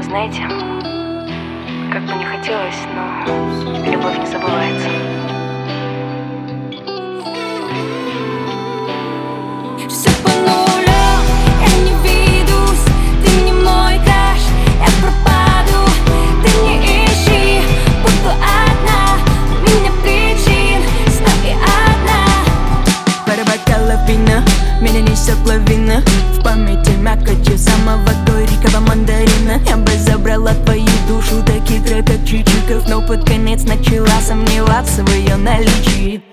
Знаете, как бы не хотелось, но любовь не забывается. Все по нулям, я не ведусь, ты не мой краш, я пропаду, ты не ищи, буду одна, у меня причин 101. Пара бокалов вина, меня несет лавина. В памяти мякотью самого горького мандарина. Я бы забрала твою душу так хитро, как Чичиков, но под конец начала сомневаться в ее наличии.